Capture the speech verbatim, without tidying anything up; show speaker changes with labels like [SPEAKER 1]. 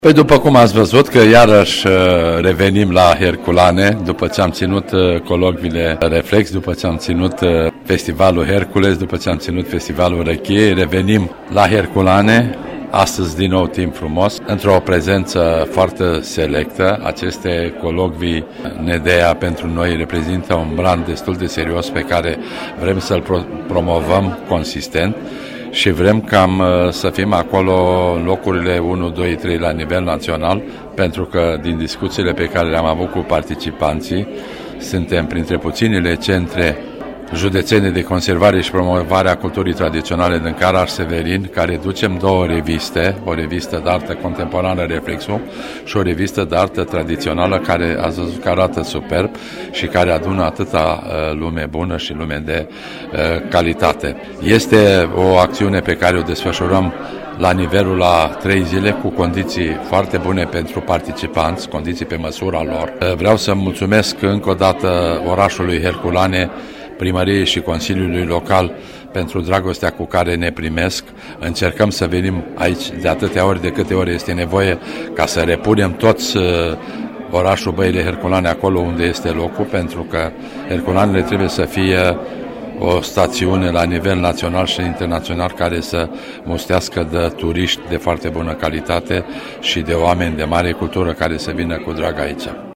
[SPEAKER 1] Păi după cum ați văzut că iarăși revenim la Herculane, după ce am ținut colocviile Reflex, după ce am ținut festivalul Hercules, după ce am ținut festivalul Răchiei, revenim la Herculane, astăzi din nou timp frumos, într-o prezență foarte selectă. Aceste colocvii Nedea pentru noi reprezintă un brand destul de serios pe care vrem să-l pro- promovăm consistent. Și vrem cam să fim acolo în locurile unu, doi, trei la nivel național, pentru că din discuțiile pe care le-am avut cu participanții, suntem printre puținile centre județene de conservare și promovare a culturii tradiționale din Caraș-Severin, care ducem două reviste, o revistă de artă contemporană Reflexul și o revistă de artă tradițională care ați văzut că arată superb și care adună atâta uh, lume bună și lume de uh, calitate. Este o acțiune pe care o desfășurăm la nivelul la trei zile cu condiții foarte bune pentru participanți, condiții pe măsura lor. Uh, vreau să mulțumesc încă o dată orașului Herculane, primăriei și Consiliului Local pentru dragostea cu care ne primesc. Încercăm să venim aici de atâtea ori de câte ori este nevoie ca să repunem toți orașul Băile Herculane acolo unde este locul, pentru că Herculanele trebuie să fie o stațiune la nivel național și internațional care să mustească de turiști de foarte bună calitate și de oameni de mare cultură care să vină cu drag aici.